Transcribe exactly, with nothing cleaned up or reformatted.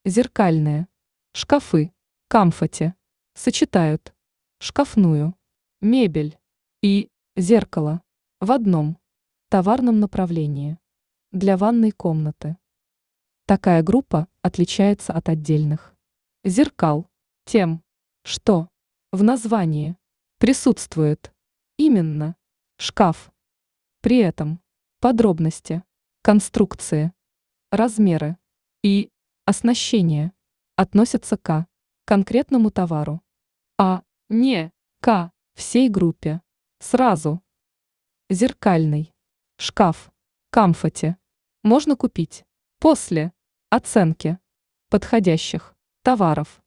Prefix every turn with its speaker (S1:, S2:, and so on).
S1: Зеркальные. Шкафы. Камфоте. Сочетают шкафную, мебель и зеркало в одном товарном направлении для ванной комнаты. Такая группа отличается от отдельных зеркал тем, что в названии присутствует именно шкаф. При этом подробности, конструкции, размеры и оснащение относятся к конкретному товару, а не к всей группе сразу. Зеркальный шкаф Камфоте можно купить после оценки подходящих товаров